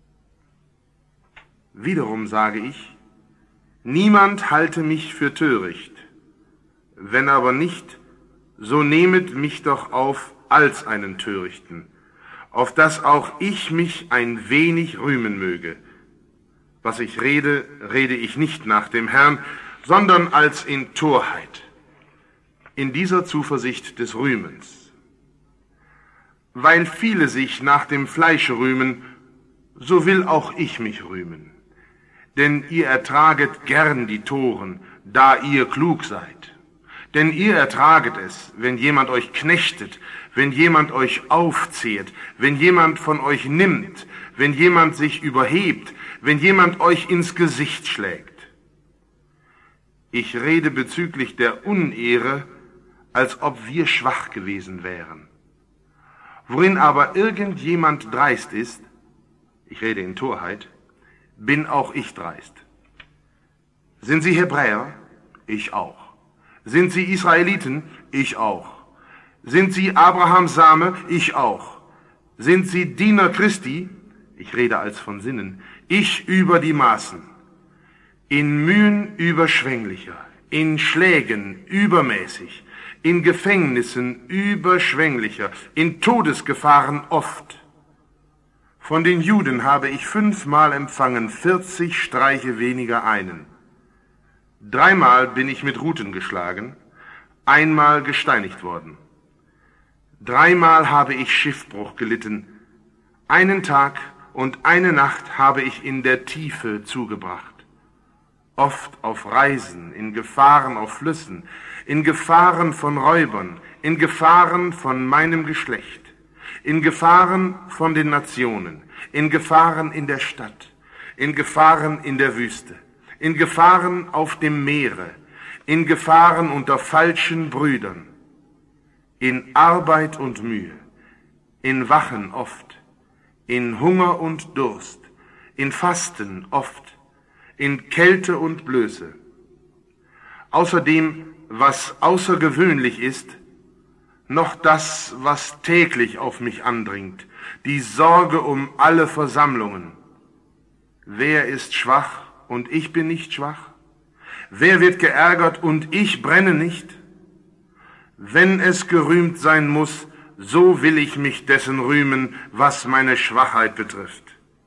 Wiederum sage ich, niemand halte mich für töricht, wenn aber nicht, so nehmet mich doch auf als einen Törichten, auf dass auch ich mich ein wenig rühmen möge. Was ich rede, rede ich nicht nach dem Herrn, sondern als in Torheit, in dieser Zuversicht des Rühmens. Weil viele sich nach dem Fleische rühmen, so will auch ich mich rühmen. Denn ihr ertraget gern die Toren, da ihr klug seid. Denn ihr ertraget es, wenn jemand euch knechtet, wenn jemand euch aufzehrt, wenn jemand von euch nimmt, wenn jemand sich überhebt, wenn jemand euch ins Gesicht schlägt. Ich rede bezüglich der Unehre, als ob wir schwach gewesen wären. Worin aber irgendjemand dreist ist, ich rede in Torheit, bin auch ich dreist. Sind sie Hebräer? Ich auch. Sind sie Israeliten? Ich auch. Sind sie Abrahams Same? Ich auch. Sind sie Diener Christi? Ich rede als von Sinnen. Ich über die Maßen. In Mühen überschwänglicher, in Schlägen übermäßig, in Gefängnissen überschwänglicher, in Todesgefahren oft. Von den Juden habe ich fünfmal empfangen, vierzig Streiche weniger einen. Dreimal bin ich mit Ruten geschlagen, einmal gesteinigt worden. Dreimal habe ich Schiffbruch gelitten. Einen Tag und eine Nacht habe ich in der Tiefe zugebracht. Oft auf Reisen, in Gefahren auf Flüssen, in Gefahren von Räubern, in Gefahren von meinem Geschlecht, in Gefahren von den Nationen, in Gefahren in der Stadt, in Gefahren in der Wüste, in Gefahren auf dem Meere, in Gefahren unter falschen Brüdern, in Arbeit und Mühe, in Wachen oft, in Hunger und Durst, in Fasten oft, in Kälte und Blöße. Außerdem, was außergewöhnlich ist, noch das, was täglich auf mich andringt, die Sorge um alle Versammlungen. Wer ist schwach und ich bin nicht schwach? Wer wird geärgert und ich brenne nicht? Wenn es gerühmt sein muss, so will ich mich dessen rühmen, was meine Schwachheit betrifft.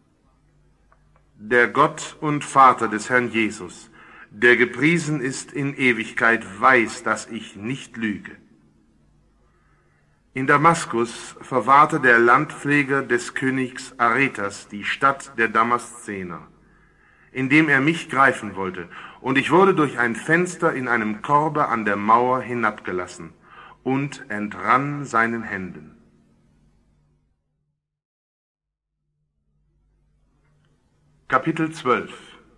Der Gott und Vater des Herrn Jesus, der gepriesen ist in Ewigkeit, weiß, dass ich nicht lüge. In Damaskus verwahrte der Landpfleger des Königs Aretas die Stadt der Damaszener, indem er mich greifen wollte, und ich wurde durch ein Fenster in einem Korbe an der Mauer hinabgelassen und entrann seinen Händen. Kapitel zwölf.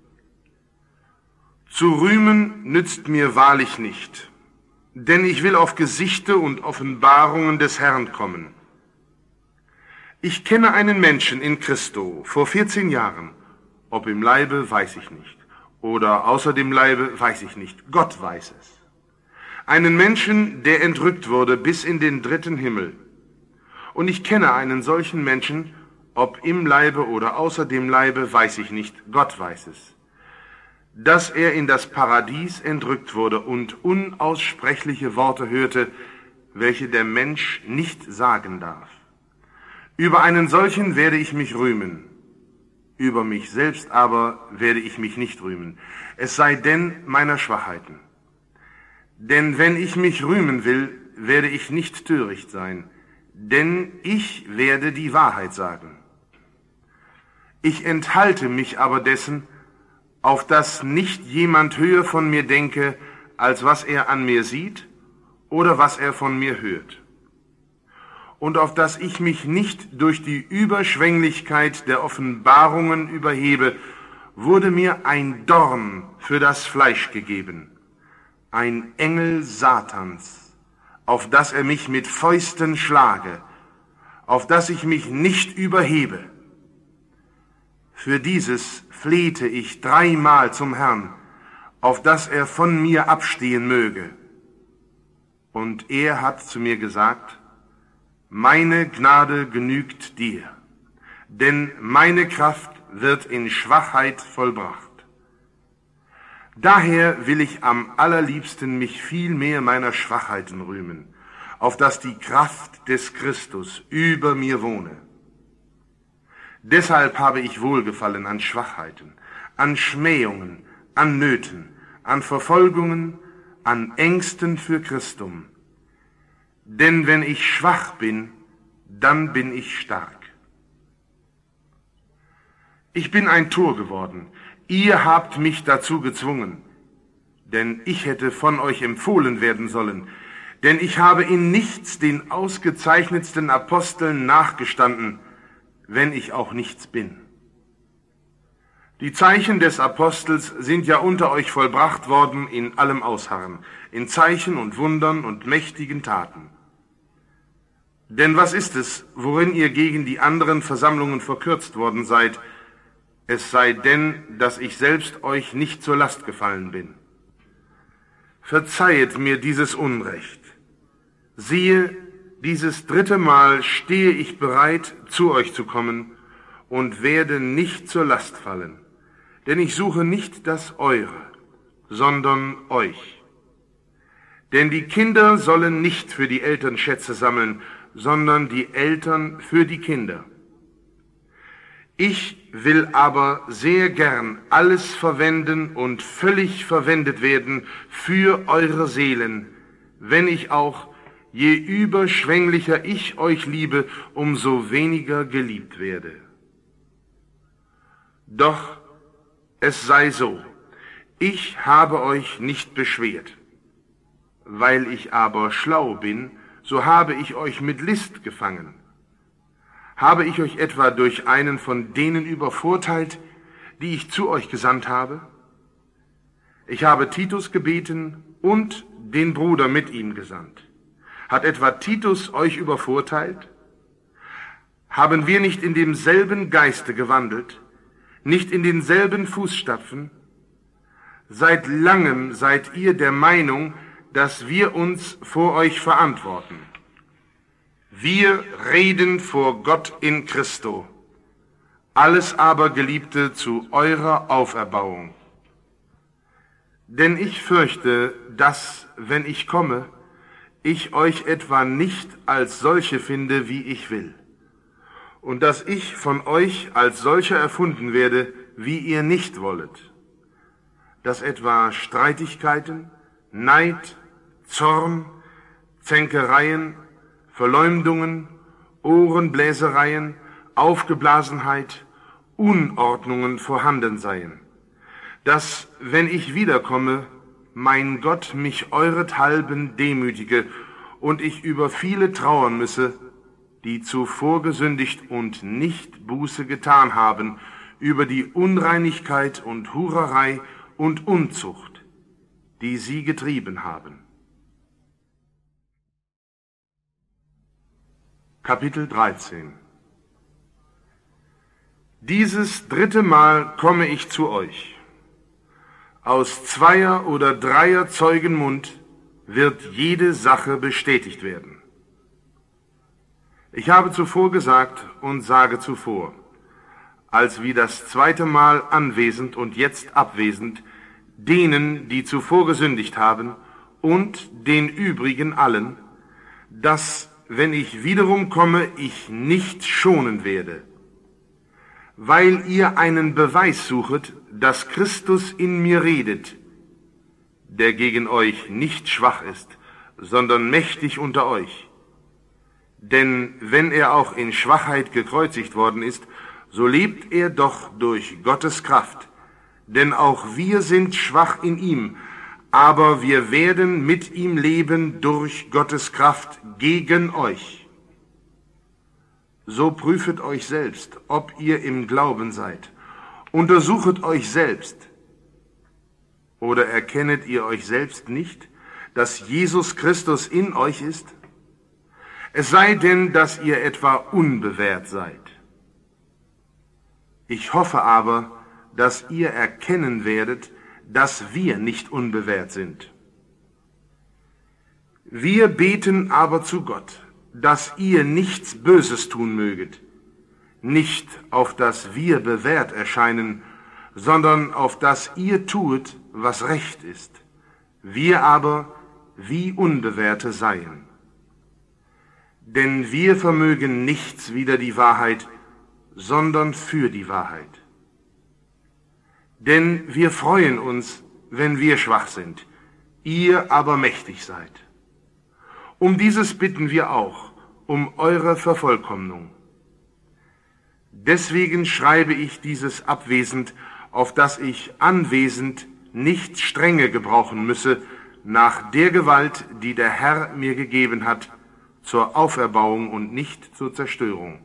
Zu rühmen nützt mir wahrlich nicht, denn ich will auf Gesichte und Offenbarungen des Herrn kommen. Ich kenne einen Menschen in Christo vor vierzehn Jahren, ob im Leibe, weiß ich nicht, oder außer dem Leibe, weiß ich nicht, Gott weiß es. Einen Menschen, der entrückt wurde bis in den dritten Himmel. Und ich kenne einen solchen Menschen, ob im Leibe oder außer dem Leibe, weiß ich nicht, Gott weiß es, dass er in das Paradies entrückt wurde und unaussprechliche Worte hörte, welche der Mensch nicht sagen darf. Über einen solchen werde ich mich rühmen, über mich selbst aber werde ich mich nicht rühmen, es sei denn meiner Schwachheiten. Denn wenn ich mich rühmen will, werde ich nicht töricht sein, denn ich werde die Wahrheit sagen. Ich enthalte mich aber dessen, auf dass nicht jemand höher von mir denke, als was er an mir sieht oder was er von mir hört. Und auf dass ich mich nicht durch die Überschwänglichkeit der Offenbarungen überhebe, wurde mir ein Dorn für das Fleisch gegeben, ein Engel Satans, auf dass er mich mit Fäusten schlage, auf dass ich mich nicht überhebe. Für dieses flehte ich dreimal zum Herrn, auf dass er von mir abstehen möge. Und er hat zu mir gesagt, meine Gnade genügt dir, denn meine Kraft wird in Schwachheit vollbracht. Daher will ich am allerliebsten mich viel mehr meiner Schwachheiten rühmen, auf dass die Kraft des Christus über mir wohne. Deshalb habe ich Wohlgefallen an Schwachheiten, an Schmähungen, an Nöten, an Verfolgungen, an Ängsten für Christum. Denn wenn ich schwach bin, dann bin ich stark. Ich bin ein Tor geworden, ihr habt mich dazu gezwungen, denn ich hätte von euch empfohlen werden sollen, denn ich habe in nichts den ausgezeichnetsten Aposteln nachgestanden, wenn ich auch nichts bin. Die Zeichen des Apostels sind ja unter euch vollbracht worden in allem Ausharren, in Zeichen und Wundern und mächtigen Taten. Denn was ist es, worin ihr gegen die anderen Versammlungen verkürzt worden seid, es sei denn, dass ich selbst euch nicht zur Last gefallen bin. Verzeihet mir dieses Unrecht. Siehe, dieses dritte Mal stehe ich bereit, zu euch zu kommen und werde nicht zur Last fallen, denn ich suche nicht das Eure, sondern euch. Denn die Kinder sollen nicht für die Eltern Schätze sammeln, sondern die Eltern für die Kinder. Ich will aber sehr gern alles verwenden und völlig verwendet werden für eure Seelen, wenn ich auch, je überschwänglicher ich euch liebe, umso weniger geliebt werde. Doch es sei so, ich habe euch nicht beschwert. Weil ich aber schlau bin, so habe ich euch mit List gefangen. Habe ich euch etwa durch einen von denen übervorteilt, die ich zu euch gesandt habe? Ich habe Titus gebeten und den Bruder mit ihm gesandt. Hat etwa Titus euch übervorteilt? Haben wir nicht in demselben Geiste gewandelt, nicht in denselben Fußstapfen? Seit langem seid ihr der Meinung, dass wir uns vor euch verantworten. Wir reden vor Gott in Christo, alles aber, Geliebte, zu eurer Auferbauung. Denn ich fürchte, dass, wenn ich komme, ich euch etwa nicht als solche finde, wie ich will, und dass ich von euch als solcher erfunden werde, wie ihr nicht wollet, dass etwa Streitigkeiten, Neid, Zorn, Zänkereien, Verleumdungen, Ohrenbläsereien, Aufgeblasenheit, Unordnungen vorhanden seien, dass, wenn ich wiederkomme, mein Gott mich eurethalben demütige und ich über viele trauern müsse, die zuvor gesündigt und nicht Buße getan haben über die Unreinigkeit und Hurerei und Unzucht, die sie getrieben haben. Kapitel dreizehn. Dieses dritte Mal komme ich zu euch. Aus zweier oder dreier Zeugen Mund wird jede Sache bestätigt werden. Ich habe zuvor gesagt und sage zuvor, als wie das zweite Mal anwesend und jetzt abwesend, denen, die zuvor gesündigt haben, und den übrigen allen, dass, wenn ich wiederum komme, ich nicht schonen werde, weil ihr einen Beweis suchet, dass Christus in mir redet, der gegen euch nicht schwach ist, sondern mächtig unter euch. Denn wenn er auch in Schwachheit gekreuzigt worden ist, so lebt er doch durch Gottes Kraft. Denn auch wir sind schwach in ihm, aber wir werden mit ihm leben durch Gottes Kraft gegen euch. So prüfet euch selbst, ob ihr im Glauben seid. Untersuchet euch selbst. Oder erkennet ihr euch selbst nicht, dass Jesus Christus in euch ist? Es sei denn, dass ihr etwa unbewährt seid. Ich hoffe aber, dass ihr erkennen werdet, dass wir nicht unbewährt sind. Wir beten aber zu Gott, dass ihr nichts Böses tun möget, nicht auf das wir bewährt erscheinen, sondern auf das ihr tuet, was recht ist, wir aber wie Unbewährte seien. Denn wir vermögen nichts wider die Wahrheit, sondern für die Wahrheit. Denn wir freuen uns, wenn wir schwach sind, ihr aber mächtig seid. Um dieses bitten wir auch, um eure Vervollkommnung. Deswegen schreibe ich dieses abwesend, auf dass ich anwesend nicht strenge gebrauchen müsse, nach der Gewalt, die der Herr mir gegeben hat, zur Auferbauung und nicht zur Zerstörung.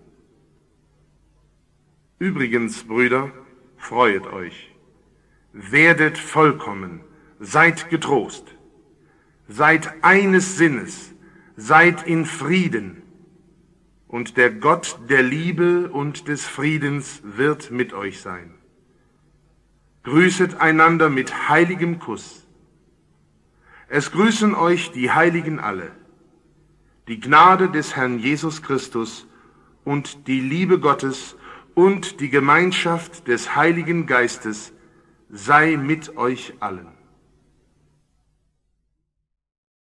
Übrigens, Brüder, freuet euch, werdet vollkommen, seid getrost, seid eines Sinnes, seid in Frieden, und der Gott der Liebe und des Friedens wird mit euch sein. Grüßet einander mit heiligem Kuss. Es grüßen euch die Heiligen alle. Die Gnade des Herrn Jesus Christus und die Liebe Gottes und die Gemeinschaft des Heiligen Geistes sei mit euch allen.